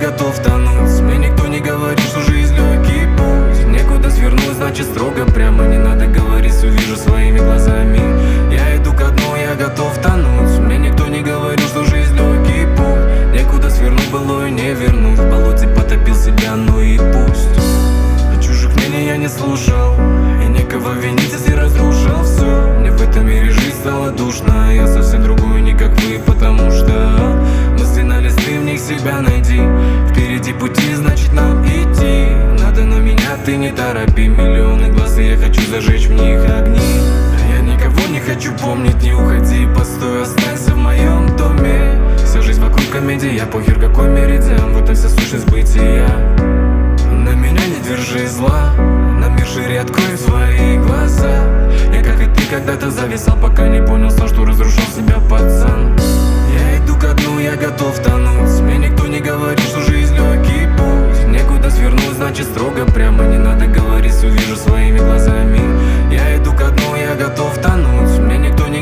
готов тонуть. Мне никто не говорит, что жизнь легкий путь. Некуда свернуть, значит строго прямо. Не надо говорить, все вижу своими глазами. Я иду ко дну, я готов тонуть. Мне никто не говорил, что жизнь легкий путь. Некуда свернуть, былое не вернуть. В болоте потопил себя, ну и пусть. А чужих мнений я не слушал, и некого винить, если разрушил все. Мне в этом мире жизнь стала душно. Я совсем другой, не как вы, потому что мысли на листы, в них себя найди. Впереди пути, значит нам идти надо, но меня ты не торопи. Миллионы глаз, и я хочу зажечь в них огни. Я никого не хочу помнить, не уходи, постой, останься в моем доме. Вся жизнь вокруг комедия, похер какой меридиан, в этом вся сущность бытия. На меня не держи зла, на мир шире открой свои глаза. Я как и ты когда-то зависал, пока не понял сам, что разрушал себя, пацан. Я иду ко дну, я готов тонуть. Мне никто не говорит, что жизнь легкий путь. Некуда свернуть, значит строго прямо. Не надо говорить, все вижу своими глазами. Я иду ко дну, я готов тонуть. Мне никто не